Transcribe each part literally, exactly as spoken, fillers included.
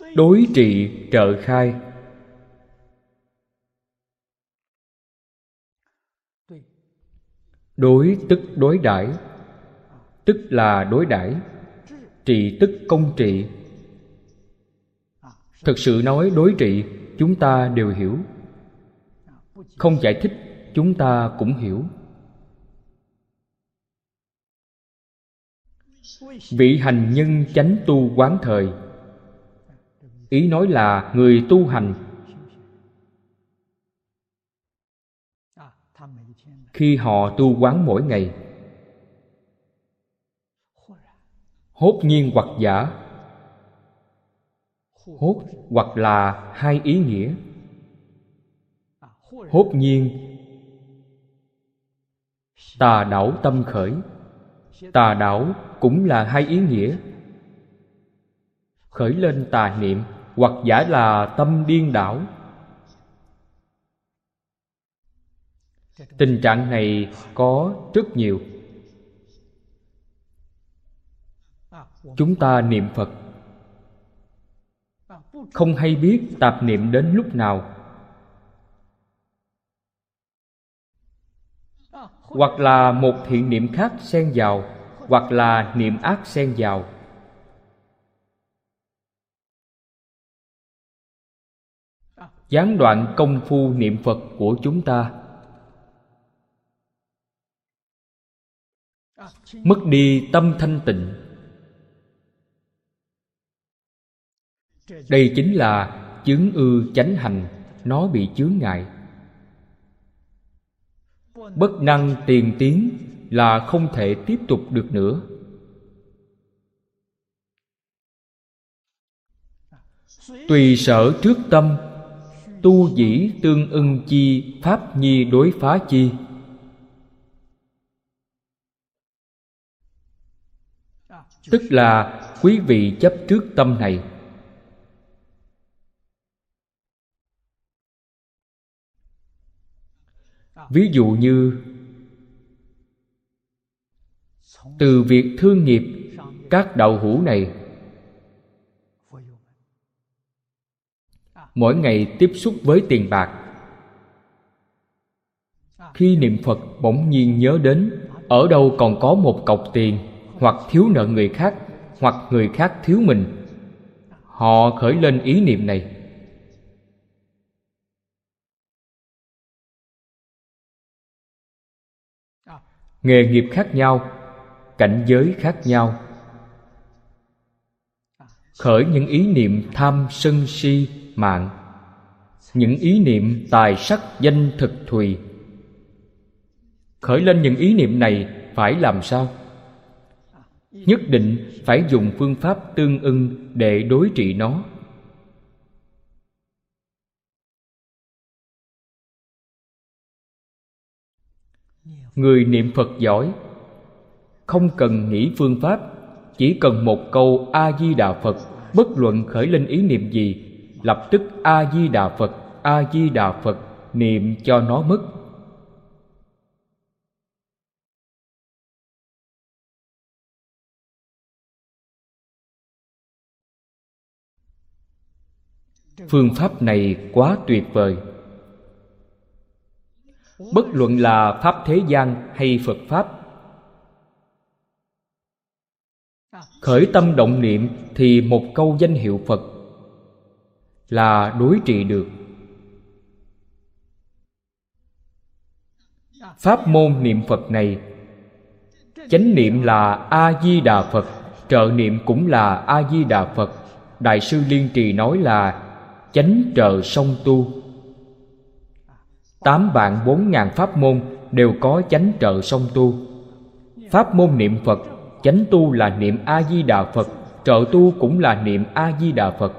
đối trị trợ khai. Đối tức đối đãi, tức là đối đãi. Trị tức công trị. Thực sự nói đối trị, chúng ta đều hiểu. Không giải thích, chúng ta cũng hiểu. Vị hành nhân chánh tu quán thời, ý nói là người tu hành. Khi họ tu quán mỗi ngày, hốt nhiên hoặc giả. Hốt hoặc là hai ý nghĩa. Hốt nhiên, tà đảo tâm khởi. Tà đảo cũng là hai ý nghĩa. Khởi lên tà niệm, hoặc giả là tâm điên đảo. Tình trạng này có rất nhiều. Chúng ta niệm Phật, không hay biết tạp niệm đến lúc nào. Hoặc là một thiện niệm khác xen vào, hoặc là niệm ác xen vào. Gián đoạn công phu niệm Phật của chúng ta, mất đi tâm thanh tịnh. Đây chính là chướng ư chánh hành, nó bị chướng ngại. Bất năng tiền tiến là không thể tiếp tục được nữa. Tùy sở trước tâm, tu dĩ tương ưng chi pháp nhi đối phá chi. Tức là quý vị chấp trước tâm này. Ví dụ như từ việc thương nghiệp các đạo hữu này, mỗi ngày tiếp xúc với tiền bạc. Khi niệm Phật bỗng nhiên nhớ đến ở đâu còn có một cọc tiền, hoặc thiếu nợ người khác, hoặc người khác thiếu mình, họ khởi lên ý niệm này. Nghề nghiệp khác nhau, cảnh giới khác nhau, khởi những ý niệm tham sân si mạng, những ý niệm tài sắc danh thực thùy. Khởi lên những ý niệm này phải làm sao? Nhất định phải dùng phương pháp tương ưng để đối trị nó. Người niệm Phật giỏi, không cần nghĩ phương pháp, chỉ cần một câu A-di-đà Phật, bất luận khởi lên ý niệm gì, lập tức A-di-đà Phật, A-di-đà Phật, niệm cho nó mất. Phương pháp này quá tuyệt vời. Bất luận là Pháp thế gian hay Phật Pháp, khởi tâm động niệm thì một câu danh hiệu Phật là đối trị được. Pháp môn niệm Phật này, chánh niệm là A-di-đà Phật, trợ niệm cũng là A-di-đà Phật. Đại sư Liên Trì nói là chánh trợ song tu. Tám vạn bốn ngàn pháp môn đều có chánh trợ song tu. Pháp môn niệm Phật, chánh tu là niệm A-di-đà Phật, trợ tu cũng là niệm A-di-đà Phật.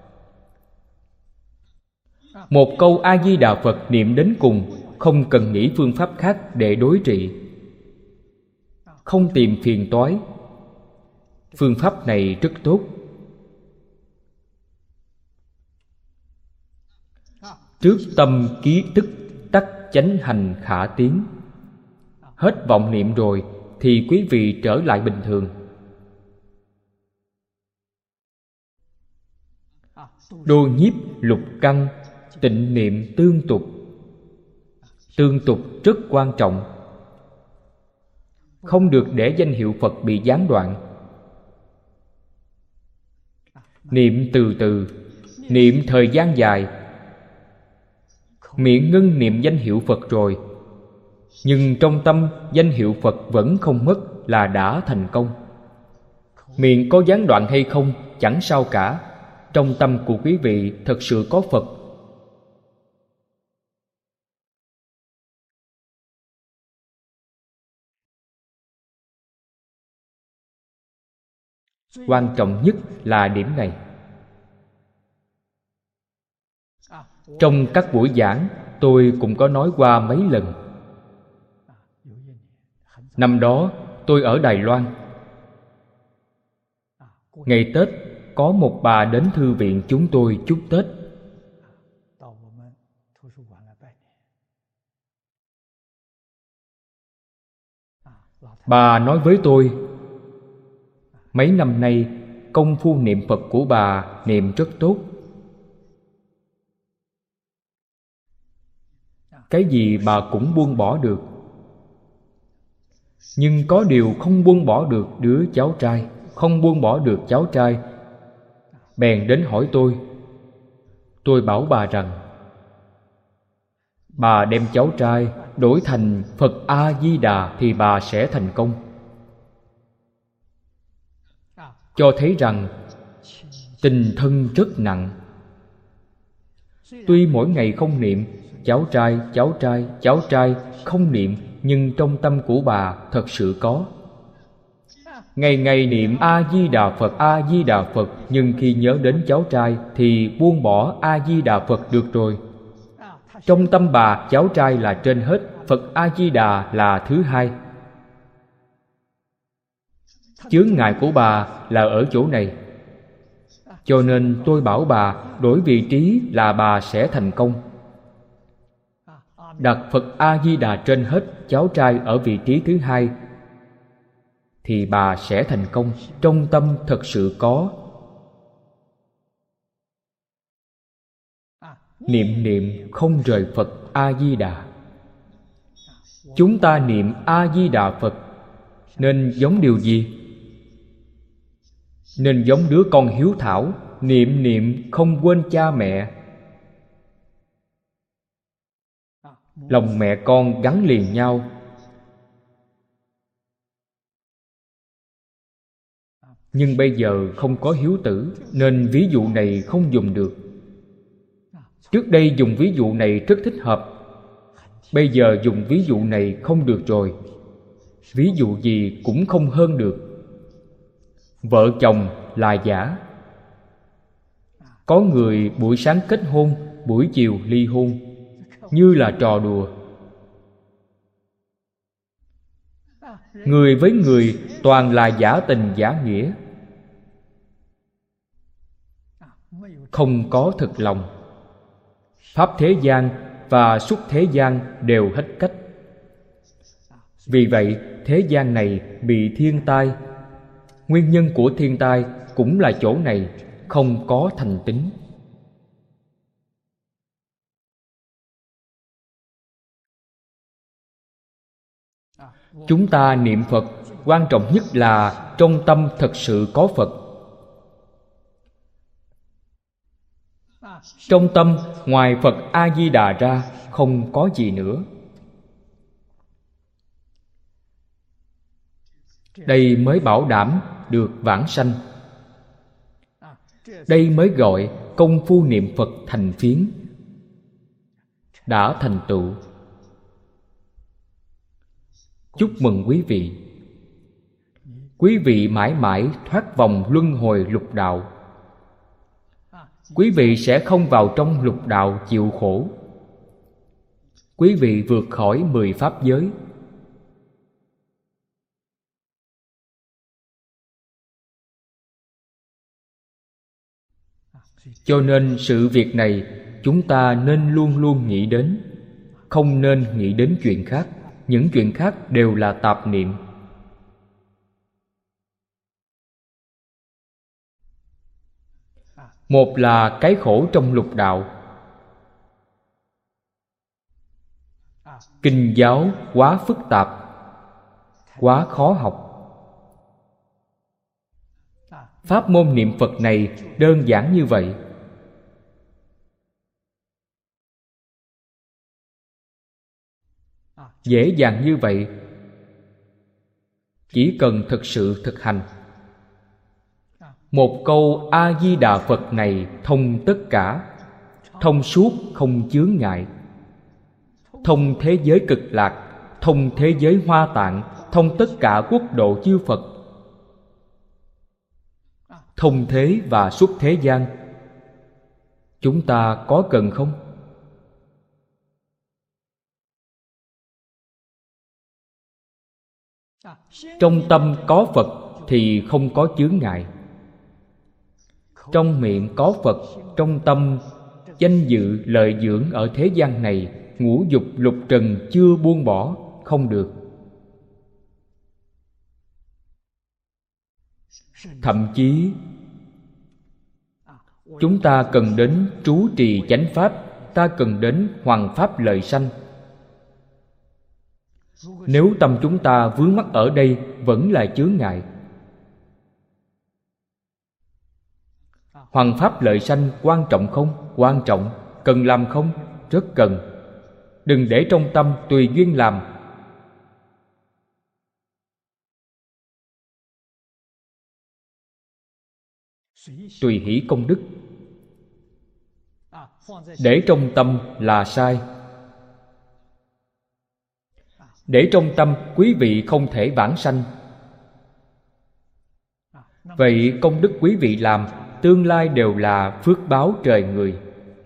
Một câu A-di-đà Phật niệm đến cùng, không cần nghĩ phương pháp khác để đối trị, không tìm phiền toái. Phương pháp này rất tốt. Trước tâm ký tức tắc chánh hành khả tiến. Hết vọng niệm rồi thì quý vị trở lại bình thường. Đô nhiếp lục căn, tịnh niệm tương tục. Tương tục rất quan trọng, không được để danh hiệu Phật bị gián đoạn. Niệm từ từ, niệm thời gian dài. Miệng ngưng niệm danh hiệu Phật rồi, nhưng trong tâm danh hiệu Phật vẫn không mất là đã thành công. Miệng có gián đoạn hay không chẳng sao cả. Trong tâm của quý vị thật sự có Phật. Quan trọng nhất là điểm này. Trong các buổi giảng, tôi cũng có nói qua mấy lần. Năm đó tôi ở Đài Loan. Ngày Tết có một bà đến thư viện chúng tôi chúc Tết. Bà nói với tôi, mấy năm nay công phu niệm Phật của bà niệm rất tốt. Cái gì bà cũng buông bỏ được. Nhưng có điều không buông bỏ được đứa cháu trai, không buông bỏ được cháu trai. Bèn đến hỏi tôi. Tôi bảo bà rằng bà đem cháu trai đổi thành Phật A-di-đà thì bà sẽ thành công. Cho thấy rằng tình thân rất nặng. Tuy mỗi ngày không niệm cháu trai, cháu trai, cháu trai không niệm, nhưng trong tâm của bà thật sự có. Ngày ngày niệm A-di-đà Phật, A-di-đà Phật, nhưng khi nhớ đến cháu trai thì buông bỏ A-di-đà Phật được rồi. Trong tâm bà cháu trai là trên hết, Phật A-di-đà là thứ hai. Chướng ngại của bà là ở chỗ này. Cho nên tôi bảo bà đổi vị trí là bà sẽ thành công. Đặt Phật A-di-đà trên hết, cháu trai ở vị trí thứ hai, thì bà sẽ thành công. Trong tâm thật sự có. Niệm niệm không rời Phật A-di-đà. Chúng ta niệm A-di-đà Phật nên giống điều gì? Nên giống đứa con hiếu thảo, niệm niệm không quên cha mẹ. Lòng mẹ con gắn liền nhau. Nhưng bây giờ không có hiếu tử, nên ví dụ này không dùng được. Trước đây dùng ví dụ này rất thích hợp. Bây giờ dùng ví dụ này không được rồi. Ví dụ gì cũng không hơn được. Vợ chồng là giả. Có người buổi sáng kết hôn, buổi chiều ly hôn, như là trò đùa. Người với người toàn là giả tình giả nghĩa, không có thực lòng. Pháp thế gian và xuất thế gian đều hết cách. Vì vậy thế gian này bị thiên tai. Nguyên nhân của thiên tai cũng là chỗ này, không có thành tín. Chúng ta niệm Phật, quan trọng nhất là trong tâm thật sự có Phật. Trong tâm ngoài Phật A-di-đà ra không có gì nữa. Đây mới bảo đảm được vãng sanh. Đây mới gọi công phu niệm Phật thành phiến, đã thành tựu. Chúc mừng quý vị. Quý vị mãi mãi thoát vòng luân hồi lục đạo. Quý vị sẽ không vào trong lục đạo chịu khổ. Quý vị vượt khỏi mười pháp giới. Cho nên sự việc này chúng ta nên luôn luôn nghĩ đến, không nên nghĩ đến chuyện khác. Những chuyện khác đều là tạp niệm. Một là cái khổ trong lục đạo. Kinh giáo quá phức tạp, quá khó học. Pháp môn niệm Phật này đơn giản như vậy. Dễ dàng như vậy. Chỉ cần thực sự thực hành. Một câu A-di-đà Phật này thông tất cả, thông suốt không chướng ngại, thông thế giới cực lạc, thông thế giới Hoa Tạng, thông tất cả quốc độ chư Phật, thông thế và xuất thế gian. Chúng ta có cần không? Trong tâm có Phật thì không có chướng ngại. Trong miệng có Phật, trong tâm danh dự lợi dưỡng ở thế gian này, ngũ dục lục trần chưa buông bỏ, không được. Thậm chí chúng ta cần đến trú trì chánh pháp, ta cần đến hoằng pháp lợi sanh. Nếu tâm chúng ta vướng mắc ở đây vẫn là chướng ngại. Hoằng pháp lợi sanh quan trọng không? Quan trọng. Cần làm không? Rất cần. Đừng để trong tâm tùy duyên làm. Tùy hỷ công đức. Để trong tâm là sai. Để trong tâm quý vị không thể vãng sanh. Vậy công đức quý vị làm tương lai đều là phước báo trời người.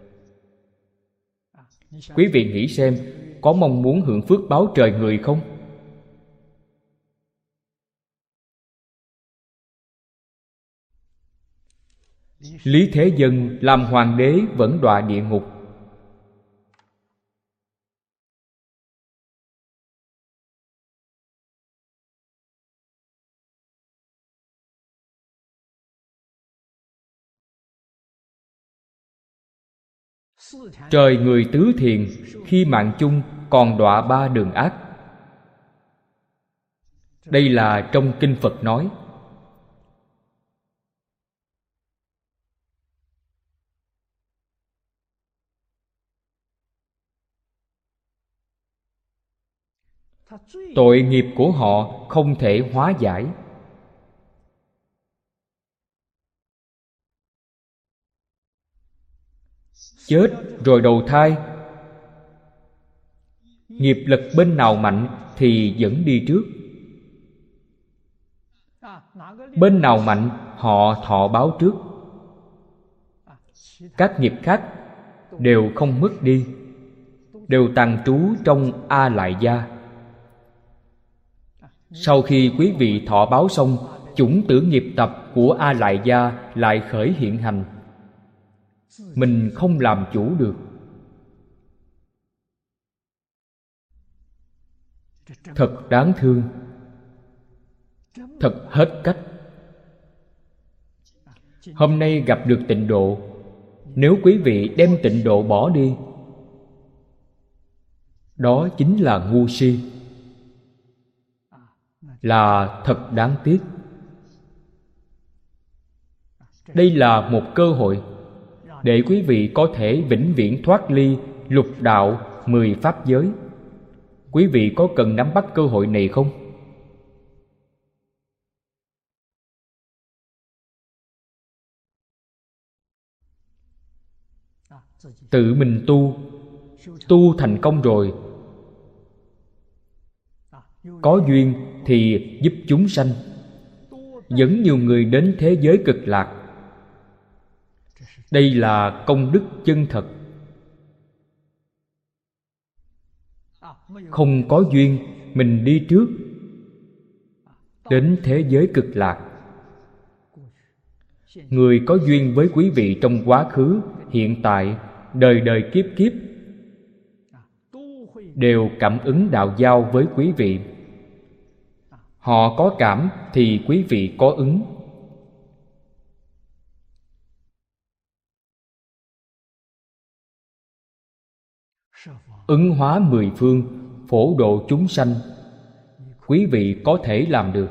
Quý vị nghĩ xem, có mong muốn hưởng phước báo trời người không? Lý Thế Dân làm hoàng đế vẫn đọa địa ngục. Trời người tứ thiền khi mạng chung còn đọa ba đường ác. Đây là trong kinh Phật nói. Tội nghiệp của họ không thể hóa giải. Chết rồi đầu thai. Nghiệp lực bên nào mạnh thì dẫn đi trước. Bên nào mạnh họ thọ báo trước. Các nghiệp khác đều không mất đi, đều tàng trú trong A Lại Gia. Sau khi quý vị thọ báo xong, chủng tử nghiệp tập của A Lại Gia lại khởi hiện hành. Mình không làm chủ được. Thật đáng thương. Thật hết cách. Hôm nay gặp được tịnh độ. Nếu quý vị đem tịnh độ bỏ đi, đó chính là ngu si, là thật đáng tiếc. Đây là một cơ hội để quý vị có thể vĩnh viễn thoát ly lục đạo mười pháp giới. Quý vị có cần nắm bắt cơ hội này không? Tự mình tu, tu thành công rồi, có duyên thì giúp chúng sanh, dẫn nhiều người đến thế giới cực lạc. Đây là công đức chân thật. Không có duyên, mình đi trước đến thế giới cực lạc. Người có duyên với quý vị trong quá khứ, hiện tại, đời đời kiếp kiếp đều cảm ứng đạo giao với quý vị. Họ có cảm thì quý vị có ứng. ứng hóa mười phương, phổ độ chúng sanh. Quý vị có thể làm được.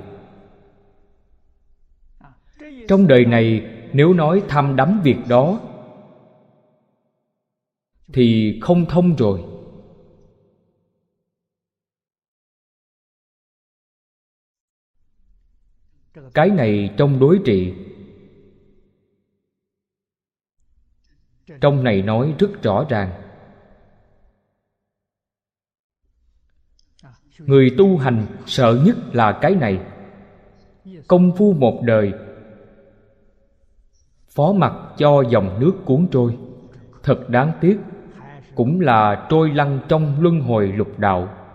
Trong đời này nếu nói tham đắm việc đó thì không thông rồi. Cái này trong đối trị, trong này nói rất rõ ràng. Người tu hành sợ nhất là cái này. Công phu một đời, phó mặc cho dòng nước cuốn trôi. Thật đáng tiếc, cũng là trôi lăn trong luân hồi lục đạo.